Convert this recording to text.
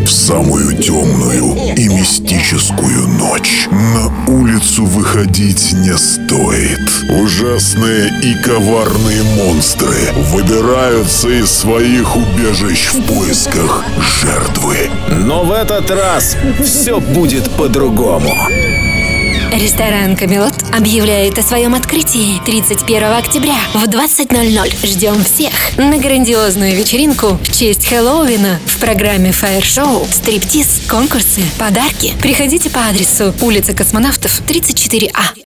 в самую темную и мистическую ночь на улицу выходить не стоит. Ужасные и коварные монстры выбираются из своих убежищ в поисках жертвы. Но в этот раз все будет по-другому. Ресторан «Камелот» объявляет о своем открытии 31 октября в 20:00. Ждем всех на грандиозную вечеринку в честь Хэллоуина в программе фаер-шоу, стриптиз, конкурсы, подарки. Приходите по адресу улица Космонавтов, 34А.